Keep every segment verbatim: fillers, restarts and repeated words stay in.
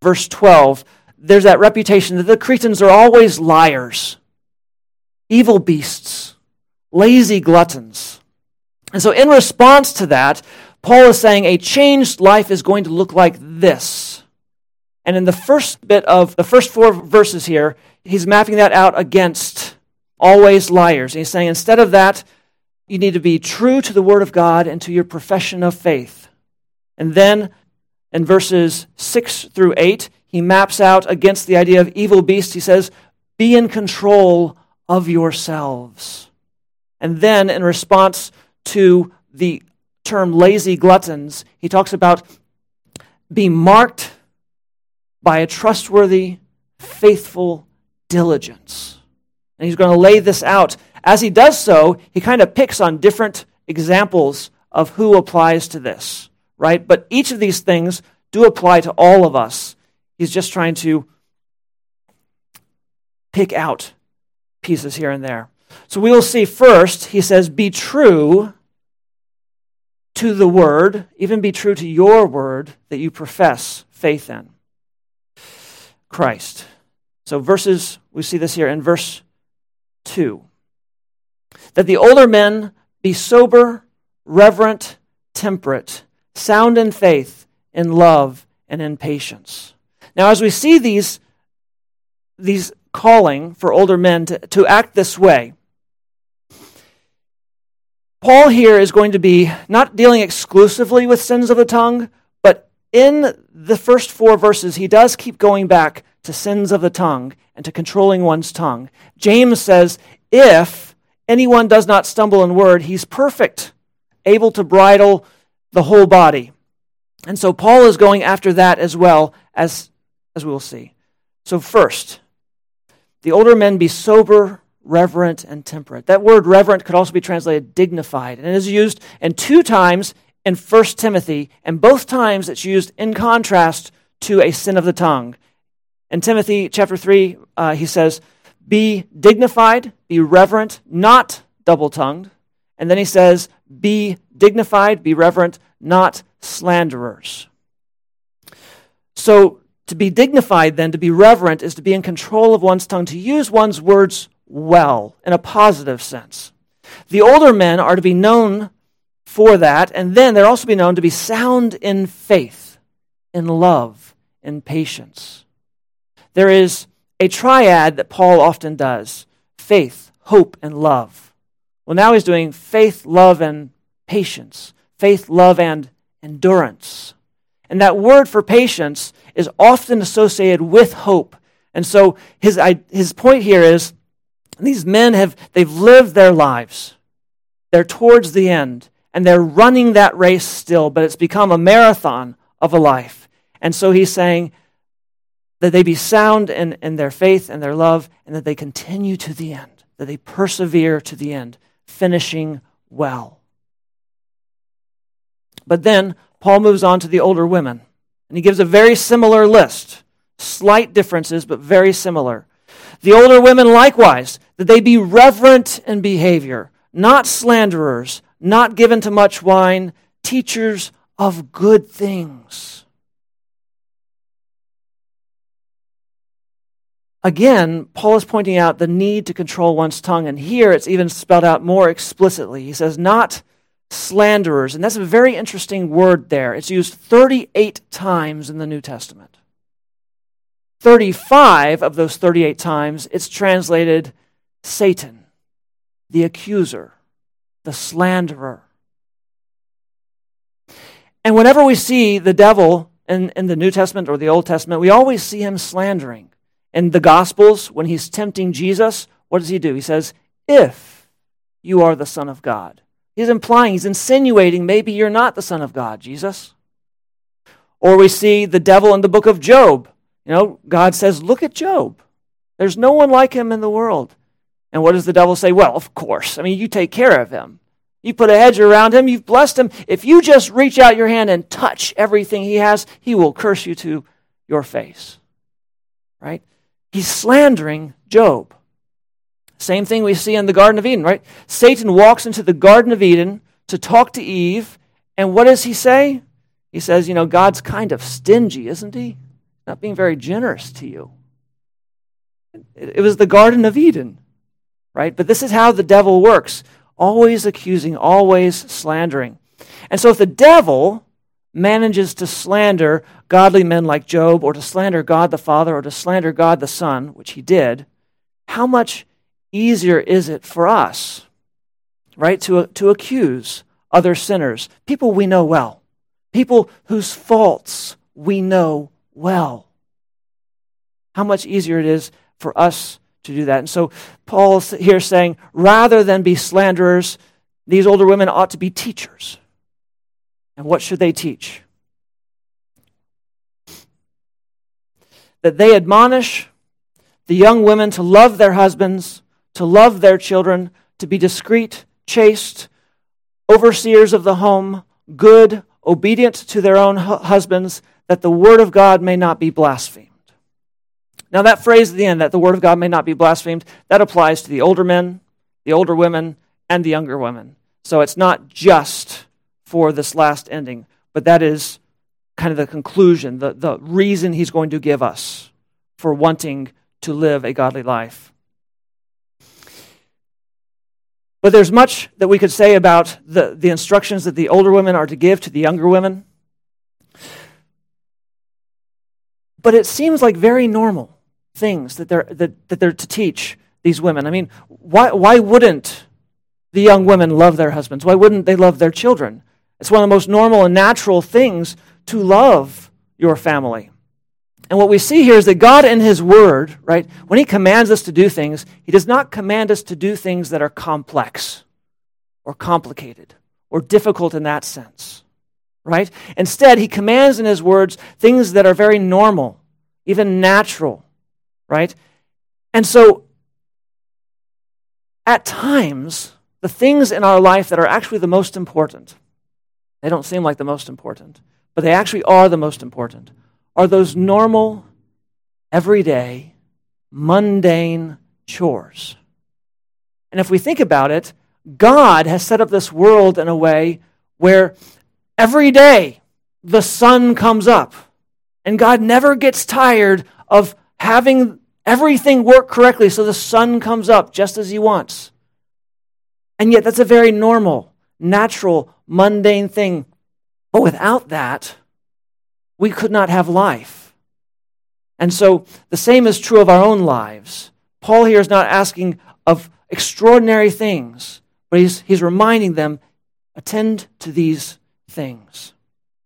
verse twelve, there's that reputation that the Cretans are always liars, evil beasts, lazy gluttons. And so in response to that, Paul is saying a changed life is going to look like this. And in the first bit of the first four verses here, he's mapping that out against always liars. And he's saying instead of that, you need to be true to the Word of God and to your profession of faith. And then in verses six through eight, he maps out against the idea of evil beasts. He says, be in control of yourselves. And then in response to the term lazy gluttons, he talks about be marked by a trustworthy, faithful diligence. And he's going to lay this out. As he does so, he kind of picks on different examples of who applies to this, right? But each of these things do apply to all of us. He's just trying to pick out pieces here and there. So we will see first, he says, be true to the word, even be true to your word that you profess faith in. Christ. So verses, we see this here in verse two. That the older men be sober, reverent, temperate, sound in faith, in love, and in patience. Now, as we see these, these calling for older men to, to act this way, Paul here is going to be not dealing exclusively with sins of the tongue, but in the first four verses, he does keep going back to sins of the tongue and to controlling one's tongue. James says, if anyone does not stumble in word, he's perfect, able to bridle the whole body. And so Paul is going after that as well, as, as we will see. So first, the older men be sober, reverent, and temperate. That word reverent could also be translated dignified, and it is used in two times in First Timothy, and both times it's used in contrast to a sin of the tongue. In Timothy chapter three, uh, he says, be dignified, be reverent, not double-tongued. And then he says, be dignified, be reverent, not slanderers. So to be dignified then, to be reverent, is to be in control of one's tongue, to use one's words well, in a positive sense. The older men are to be known for that, and then they're also be known to be sound in faith, in love, in patience. There is a triad that Paul often does: faith, hope, and love. Well, now he's doing faith, love, and patience. Faith, love, and endurance. And that word for patience is often associated with hope. And so his, his point here is, these men have, they've lived their lives. They're towards the end, and they're running that race still, but it's become a marathon of a life. And so he's saying that they be sound in, in their faith and their love, and that they continue to the end, that they persevere to the end, finishing well. But then Paul moves on to the older women, and he gives a very similar list. Slight differences, but very similar. The older women likewise, that they be reverent in behavior, not slanderers, not given to much wine, teachers of good things. Again, Paul is pointing out the need to control one's tongue, and here it's even spelled out more explicitly. He says, not slanderers, and that's a very interesting word there. It's used thirty-eight times in the New Testament. thirty-five of those thirty-eight times, it's translated Satan, the accuser, the slanderer. And whenever we see the devil in, in the New Testament or the Old Testament, we always see him slandering. In the Gospels, when he's tempting Jesus, what does he do? He says, if you are the Son of God. He's implying, he's insinuating, maybe you're not the Son of God, Jesus. Or we see the devil in the book of Job. You know, God says, look at Job. There's no one like him in the world. And what does the devil say? Well, of course. I mean, you take care of him. You put a hedge around him. You've blessed him. If you just reach out your hand and touch everything he has, he will curse you to your face. Right? He's slandering Job. Same thing we see in the Garden of Eden, right? Satan walks into the Garden of Eden to talk to Eve, and what does he say? He says, you know, God's kind of stingy, isn't he? not being very generous to you. It, it was the Garden of Eden, right? But this is how the devil works, always accusing, always slandering. And so if the devil manages to slander godly men like Job, or to slander God the Father, or to slander God the Son, which he did, how much easier is it for us, right, to, to accuse other sinners, people we know well, people whose faults we know well. How much easier it is for us to do that. And so Paul's here saying, rather than be slanderers, these older women ought to be teachers. And what should they teach? That they admonish the young women to love their husbands, to love their children, to be discreet, chaste, overseers of the home, good, obedient to their own hu- husbands, that the word of God may not be blasphemed. Now that phrase at the end, that the word of God may not be blasphemed, that applies to the older men, the older women, and the younger women. So it's not just for this last ending, but that is kind of the conclusion, the, the reason he's going to give us for wanting to live a godly life. But there's much that we could say about the, the instructions that the older women are to give to the younger women. But it seems like very normal things that they're that, that they're to teach these women. I mean, why why wouldn't the young women love their husbands? Why wouldn't they love their children? It's one of the most normal and natural things to love your family. And what we see here is that God in his word, right, when he commands us to do things, he does not command us to do things that are complex or complicated or difficult in that sense, right? Instead, he commands in his words things that are very normal, even natural, right? And so, at times, the things in our life that are actually the most important, they don't seem like the most important, but they actually are the most important, are those normal, everyday, mundane chores. And if we think about it, God has set up this world in a way where every day the sun comes up, and God never gets tired of having everything work correctly so the sun comes up just as he wants. And yet that's a very normal, natural, mundane thing. But without that, we could not have life. And so the same is true of our own lives. Paul here is not asking of extraordinary things, but he's, he's reminding them, attend to these things.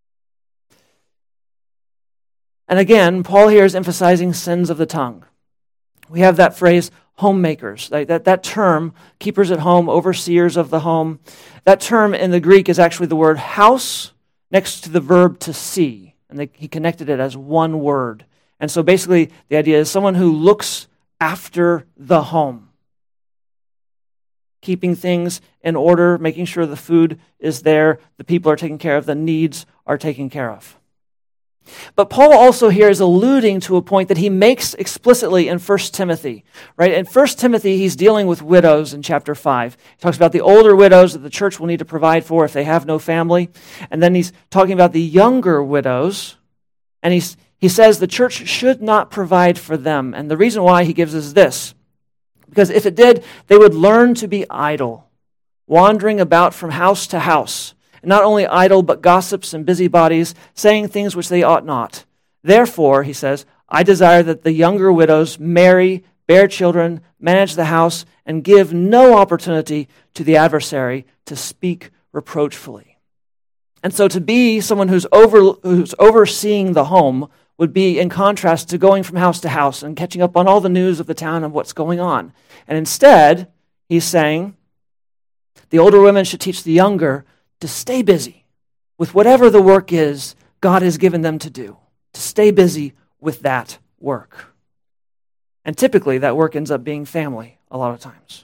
And again, Paul here is emphasizing sins of the tongue. We have that phrase, homemakers. That, that, that term, keepers at home, overseers of the home, that term in the Greek is actually the word house next to the verb to see. And they, he connected it as one word. And so basically the idea is someone who looks after the home, keeping things in order, making sure the food is there, the people are taken care of, the needs are taken care of. But Paul also here is alluding to a point that he makes explicitly in First Timothy. Right? In First Timothy, he's dealing with widows in chapter five. He talks about the older widows that the church will need to provide for if they have no family. And then he's talking about the younger widows. And he's, he says the church should not provide for them. And the reason why he gives is this. Because if it did, they would learn to be idle, wandering about from house to house. Not only idle, but gossips and busybodies, saying things which they ought not. Therefore, he says, I desire that the younger widows marry, bear children, manage the house, and give no opportunity to the adversary to speak reproachfully. And so to be someone who's over who's overseeing the home would be in contrast to going from house to house and catching up on all the news of the town and what's going on. And instead, he's saying, the older women should teach the younger to stay busy with whatever the work is God has given them to do, to stay busy with that work. And typically that work ends up being family a lot of times.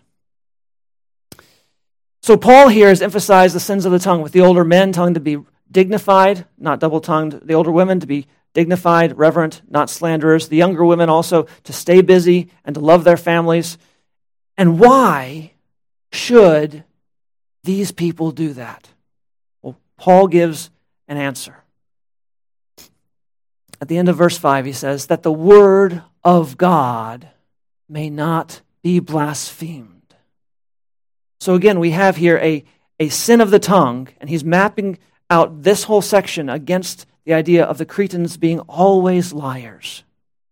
So Paul here has emphasized the sins of the tongue with the older men telling them to be dignified, not double-tongued, the older women to be dignified, reverent, not slanderers, the younger women also to stay busy and to love their families. And why should these people do that? Paul gives an answer. At the end of verse five, he says, that the word of God may not be blasphemed. So again, we have here a, a sin of the tongue, and he's mapping out this whole section against the idea of the Cretans being always liars.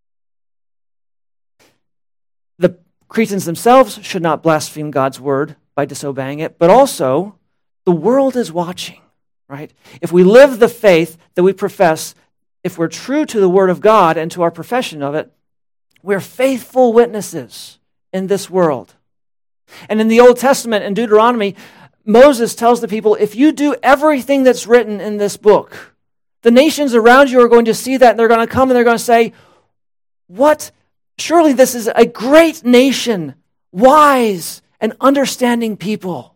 The Cretans themselves should not blaspheme God's word by disobeying it, but also the world is watching, right? If we live the faith that we profess, if we're true to the word of God and to our profession of it, we're faithful witnesses in this world. And in the Old Testament, in Deuteronomy, Moses tells the people, if you do everything that's written in this book, the nations around you are going to see that, and they're going to come and they're going to say, what? Surely this is a great nation, wise and understanding people.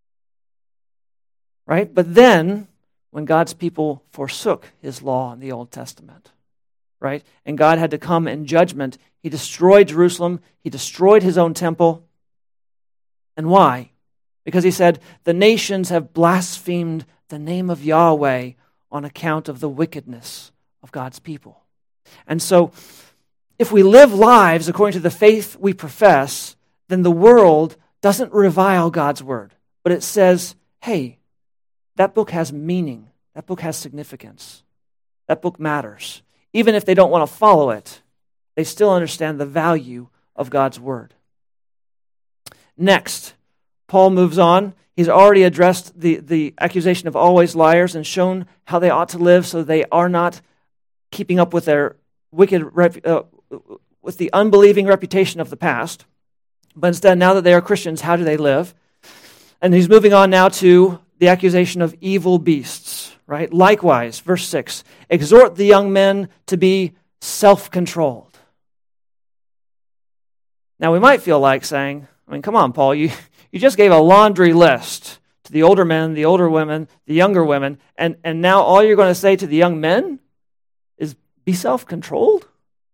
Right? But then, when God's people forsook his law in the Old Testament, right? And God had to come in judgment. He destroyed Jerusalem. He destroyed his own temple. And why? Because he said, the nations have blasphemed the name of Yahweh on account of the wickedness of God's people. And so, if we live lives according to the faith we profess, then the world doesn't revile God's word, but it says, hey, that book has meaning. That book has significance. That book matters. Even if they don't want to follow it, they still understand the value of God's word. Next, Paul moves on. He's already addressed the, the accusation of always liars and shown how they ought to live so they are not keeping up with their wicked, uh, with the unbelieving reputation of the past. But instead, now that they are Christians, how do they live? And he's moving on now to the accusation of evil beasts, right? Likewise, verse six, exhort the young men to be self-controlled. Now, we might feel like saying, I mean, come on, Paul, you, you just gave a laundry list to the older men, the older women, the younger women, and, and now all you're going to say to the young men is be self-controlled?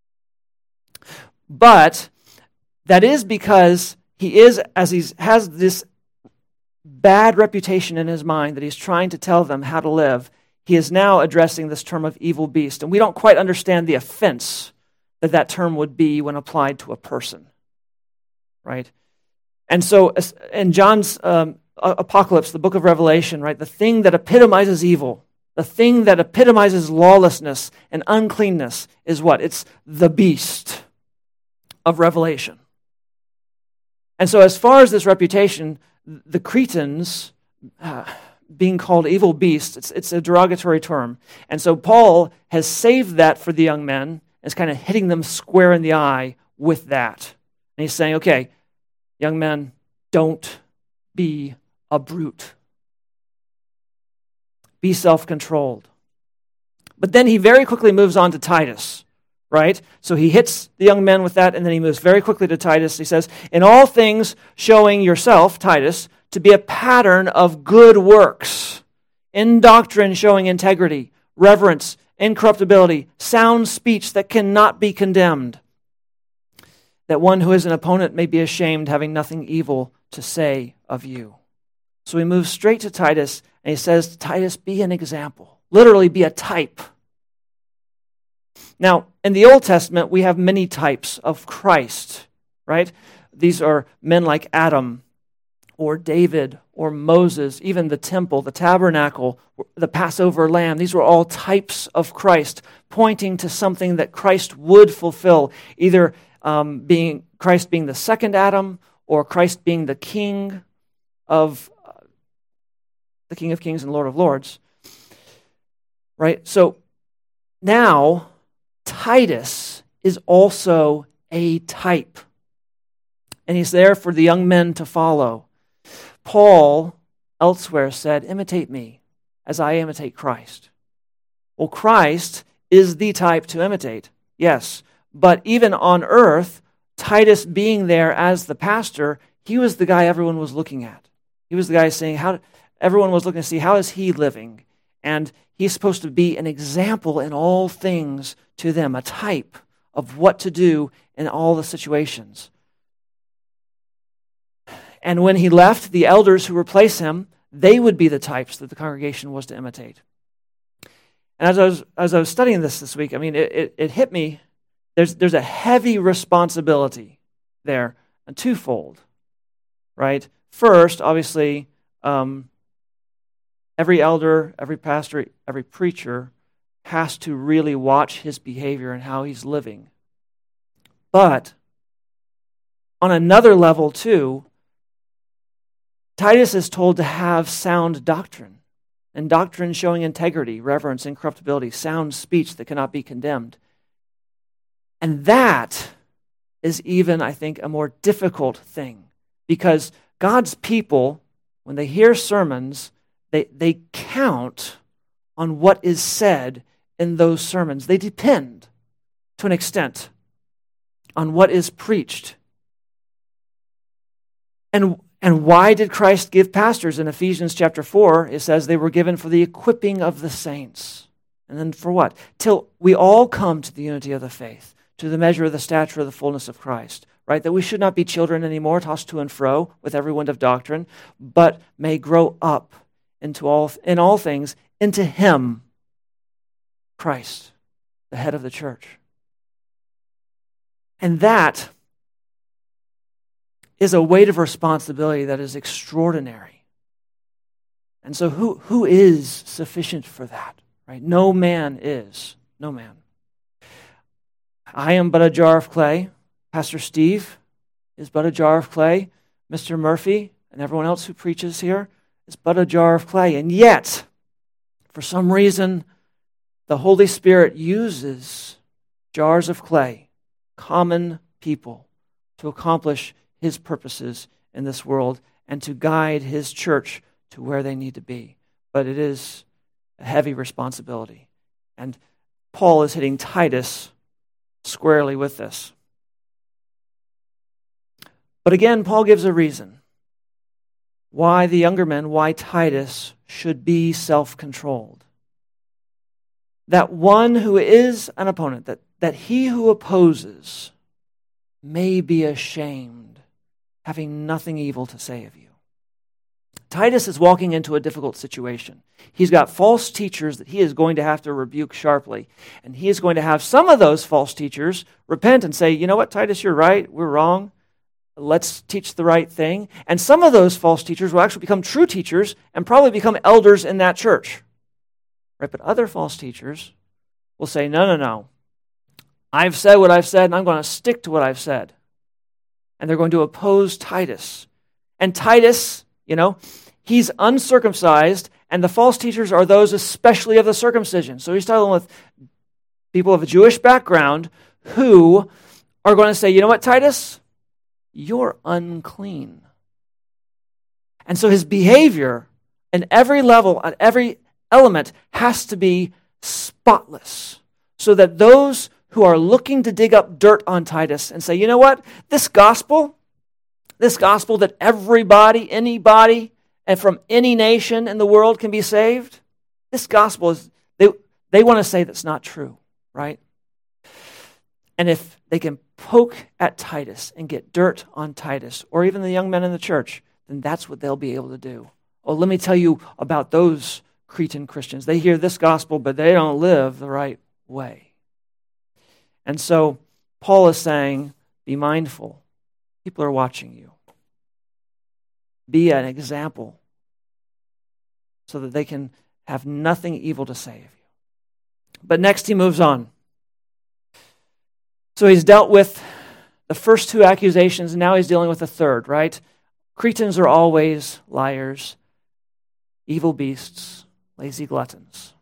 But that is because he is, as he has this bad reputation in his mind that he's trying to tell them how to live, he is now addressing this term of evil beast. And we don't quite understand the offense that that term would be when applied to a person, right? And so in John's um, Apocalypse, the book of Revelation, right, the thing that epitomizes evil, the thing that epitomizes lawlessness and uncleanness is what? It's the beast of Revelation. And so as far as this reputation, the Cretans uh, being called evil beasts, it's, it's a derogatory term. And so Paul has saved that for the young men, is kind of hitting them square in the eye with that. And he's saying, okay, young men, don't be a brute. Be self-controlled. But then he very quickly moves on to Titus, right? So he hits the young men with that, and then he moves very quickly to Titus. He says, in all things showing yourself, Titus, to be a pattern of good works, in doctrine showing integrity, reverence, incorruptibility, sound speech that cannot be condemned, that one who is an opponent may be ashamed, having nothing evil to say of you. So he moves straight to Titus, and he says, Titus, be an example. Literally, be a type. Now, in the Old Testament, we have many types of Christ, right? These are men like Adam, or David, or Moses, even the temple, the tabernacle, the Passover lamb. These were all types of Christ, pointing to something that Christ would fulfill, either um, being Christ being the second Adam, or Christ being the King of uh, the King of Kings and Lord of Lords. Right? So now Titus is also a type. And he's there for the young men to follow. Paul elsewhere said, imitate me as I imitate Christ. Well, Christ is the type to imitate, yes. But even on earth, Titus being there as the pastor, he was the guy everyone was looking at. He was the guy saying, how everyone was looking to see, how is he living? And he's supposed to be an example in all things to them, a type of what to do in all the situations. And when he left, the elders who replace him, they would be the types that the congregation was to imitate. And as I was as I was studying this this week, I mean, it, it, it hit me. There's there's a heavy responsibility there, a twofold, right? First, obviously, um, every elder, every pastor, every preacher has to really watch his behavior and how he's living. But on another level too, Titus is told to have sound doctrine, and doctrine showing integrity, reverence, incorruptibility, sound speech that cannot be condemned. And that is even, I think, a more difficult thing, because God's people, when they hear sermons, they, they count on what is said in those sermons. They depend, to an extent, on what is preached. And, and why did Christ give pastors? In Ephesians chapter four, it says they were given for the equipping of the saints. And then for what? Till we all come to the unity of the faith, to the measure of the stature of the fullness of Christ. Right? That we should not be children anymore, tossed to and fro with every wind of doctrine, but may grow up into all in all things into Him, Christ, the head of the church. And that is a weight of responsibility that is extraordinary. And so who, who is sufficient for that? Right? No man is. No man. I am but a jar of clay. Pastor Steve is but a jar of clay. Mister Murphy and everyone else who preaches here is but a jar of clay. And yet, for some reason, the Holy Spirit uses jars of clay, common people, to accomplish His purposes in this world and to guide His church to where they need to be. But it is a heavy responsibility. And Paul is hitting Titus squarely with this. But again, Paul gives a reason why the younger men, why Titus should be self-controlled. That one who is an opponent, that, that he who opposes may be ashamed, having nothing evil to say of you. Titus is walking into a difficult situation. He's got false teachers that he is going to have to rebuke sharply. And he is going to have some of those false teachers repent and say, you know what, Titus, you're right, we're wrong. Let's teach the right thing. And some of those false teachers will actually become true teachers and probably become elders in that church. Right? But other false teachers will say, no, no, no. I've said what I've said, and I'm going to stick to what I've said. And they're going to oppose Titus. And Titus, you know, he's uncircumcised, and the false teachers are those especially of the circumcision. So he's dealing with people of a Jewish background who are going to say, you know what, Titus? You're unclean. And so his behavior at every level, at every element, has to be spotless, so that those who are looking to dig up dirt on Titus and say, you know what, this gospel, this gospel that everybody, anybody, and from any nation in the world can be saved, this gospel is, they, they want to say that's not true, right? And if they can poke at Titus and get dirt on Titus, or even the young men in the church, then that's what they'll be able to do. Oh, let me tell you about those Cretan Christians. They hear this gospel, but they don't live the right way. And so Paul is saying, be mindful. People are watching you. Be an example so that they can have nothing evil to say of you. But next he moves on. So he's dealt with the first two accusations, and now he's dealing with the third, right? Cretans are always liars, evil beasts, lazy gluttons.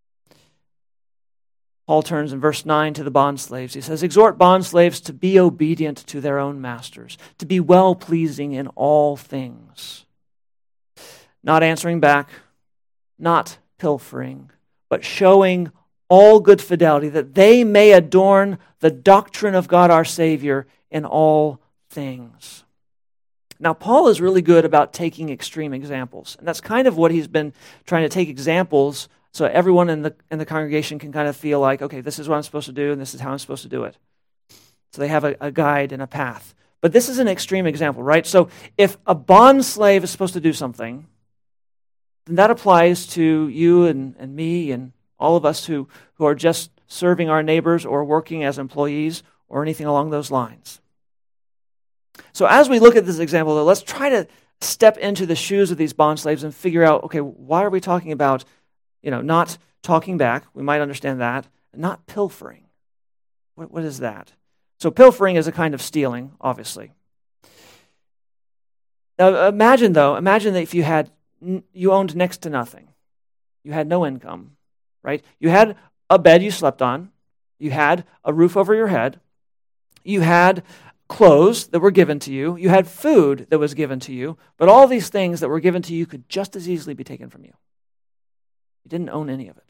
Paul turns in verse nine to the bondslaves. He says, exhort bondslaves to be obedient to their own masters, to be well-pleasing in all things, not answering back, not pilfering, but showing all good fidelity, that they may adorn the doctrine of God our Savior in all things. Now, Paul is really good about taking extreme examples, and that's kind of what he's been trying to take examples so everyone in the in the congregation can kind of feel like, okay, this is what I'm supposed to do, and this is how I'm supposed to do it. So they have a, a guide and a path. But this is an extreme example, right? So if a bond slave is supposed to do something, then that applies to you and, and me and All of us who, who are just serving our neighbors or working as employees or anything along those lines. So as we look at this example, though, let's try to step into the shoes of these bond slaves and figure out, okay, why are we talking about, you know, not talking back? We might understand that. Not pilfering. What, what is that? So pilfering is a kind of stealing, obviously. Now imagine, though, imagine that if you had, you owned next to nothing. You had no income, right? You had a bed you slept on. You had a roof over your head. You had clothes that were given to you. You had food that was given to you. But all these things that were given to you could just as easily be taken from you. You didn't own any of it.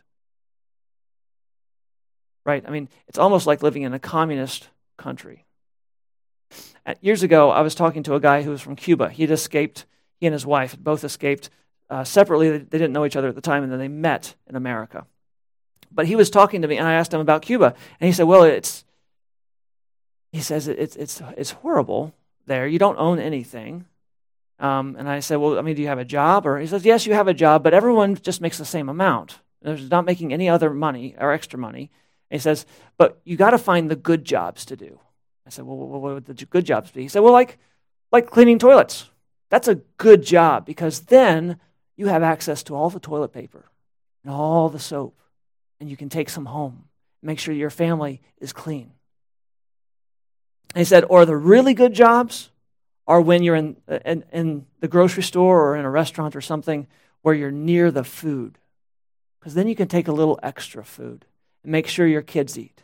Right? I mean, it's almost like living in a communist country. Years ago, I was talking to a guy who was from Cuba. He had escaped, he and his wife had both escaped uh, separately. They didn't know each other at the time, and then they met in America. But he was talking to me, and I asked him about Cuba, and he said, well, it's, he says, it's it's it's horrible there. You don't own anything. Um, and I said, well, I mean, do you have a job? Or he says, yes, you have a job, but everyone just makes the same amount. There's not making any other money or extra money. And he says, but you got to find the good jobs to do. I said, well, what would the good jobs be? He said, well, like, like cleaning toilets. That's a good job because then you have access to all the toilet paper and all the soap, and you can take some home. Make sure your family is clean. And he said, or the really good jobs are when you're in, in, in the grocery store or in a restaurant or something where you're near the food, because then you can take a little extra food and make sure your kids eat.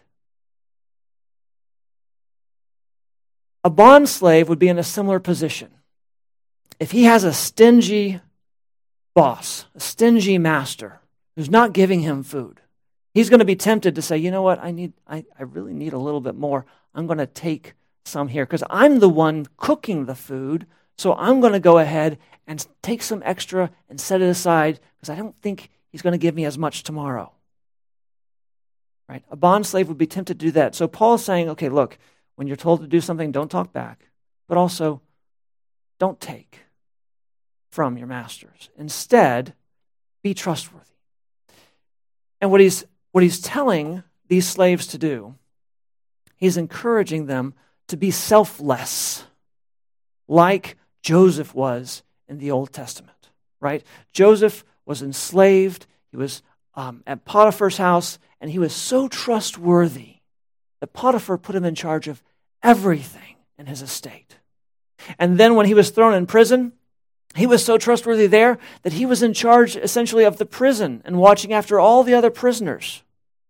A bond slave would be in a similar position. If he has a stingy boss, a stingy master who's not giving him food, he's going to be tempted to say, you know what, I need, I, I really need a little bit more. I'm going to take some here because I'm the one cooking the food, so I'm going to go ahead and take some extra and set it aside because I don't think he's going to give me as much tomorrow. Right? A bond slave would be tempted to do that. So Paul's saying, okay, look, when you're told to do something, don't talk back, but also don't take from your masters. Instead, be trustworthy. And what he's what he's telling these slaves to do, he's encouraging them to be selfless, like Joseph was in the Old Testament, right? Joseph was enslaved. He was um, at Potiphar's house, and he was so trustworthy that Potiphar put him in charge of everything in his estate. And then when he was thrown in prison, he was so trustworthy there that he was in charge essentially of the prison and watching after all the other prisoners.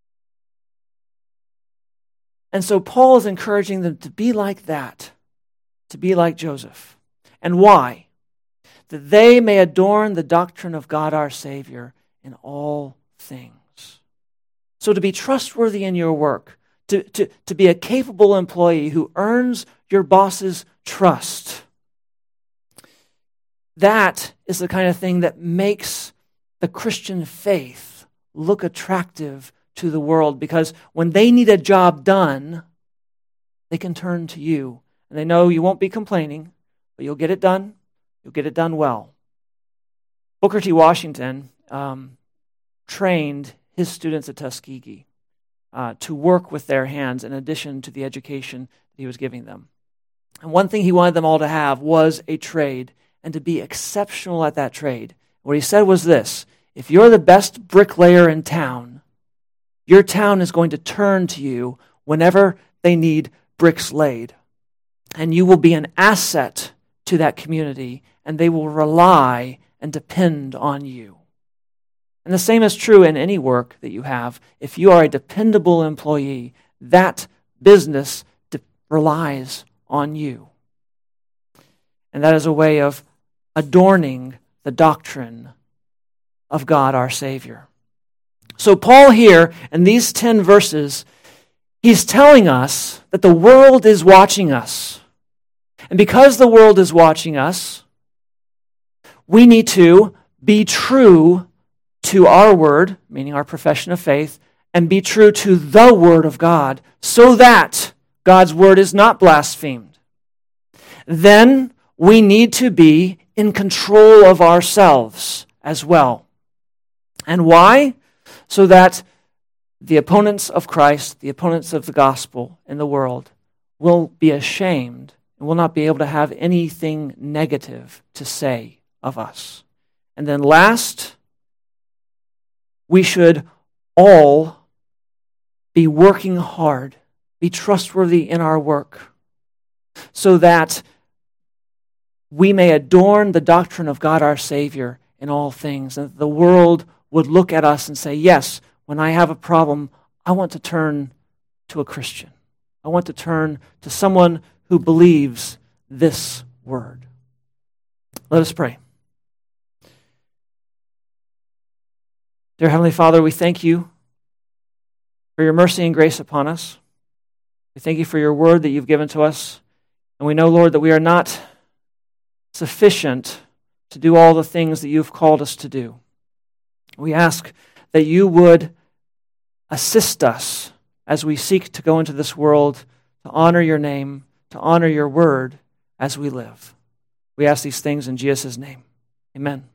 And so Paul is encouraging them to be like that, to be like Joseph. And why? That they may adorn the doctrine of God our Savior in all things. So to be trustworthy in your work, to, to, to be a capable employee who earns your boss's trust, that is the kind of thing that makes the Christian faith look attractive to the world, because when they need a job done, they can turn to you. And they know you won't be complaining, but you'll get it done. You'll get it done well. Booker T. Washington um, trained his students at Tuskegee uh, to work with their hands in addition to the education that he was giving them. And one thing he wanted them all to have was a trade and to be exceptional at that trade. What he said was this: if you're the best bricklayer in town, your town is going to turn to you whenever they need bricks laid. And you will be an asset to that community, and they will rely and depend on you. And the same is true in any work that you have. If you are a dependable employee, that business de- relies on you. And that is a way of adorning the doctrine of God our Savior. So Paul here, in these ten verses, he's telling us that the world is watching us. And because the world is watching us, we need to be true to our word, meaning our profession of faith, and be true to the Word of God, so that God's Word is not blasphemed. Then we need to be in control of ourselves as well. And why? so that the opponents of Christ, the opponents of the gospel in the world, will be ashamed and will not be able to have anything negative to say of us. And then last, we should all be working hard, be trustworthy in our work, so that we may adorn the doctrine of God our Savior in all things, and the world would look at us and say, yes, when I have a problem, I want to turn to a Christian. I want to turn to someone who believes this word. Let us pray. Dear Heavenly Father, we thank you for your mercy and grace upon us. We thank you for your word that you've given to us. And we know, Lord, that we are not sufficient to do all the things that you've called us to do. We ask that you would assist us as we seek to go into this world to honor your name, to honor your word as we live. We ask these things in Jesus' name. Amen.